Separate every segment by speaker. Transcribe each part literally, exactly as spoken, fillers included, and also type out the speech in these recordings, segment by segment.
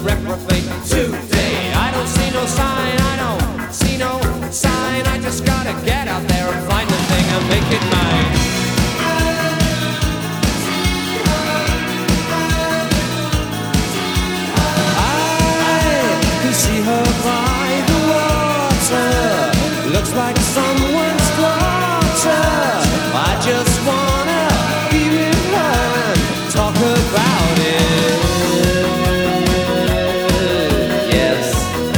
Speaker 1: reprobate today. I don't see no sign, I don't see no sign. I just gotta get out there and find the thing and make it mine. I can see her by the water. Looks like someone's daughter. I just wanna be with her and talk about it. Yes.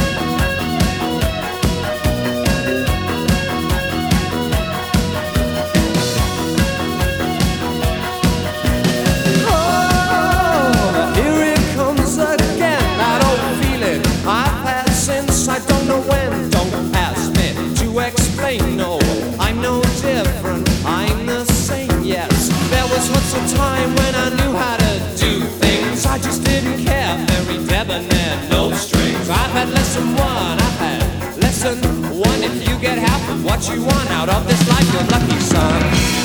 Speaker 1: Oh, here it comes again. I don't feel it. I've had since I don't know when. Don't ask me to explain. No, I'm no different. I'm the same. Yes, there was once a time when I knew how to do things. I just didn't care. Very debonair, no strings. I've had lesson one. I've had lesson one. If you get half of what you want out of this life, you're lucky, son.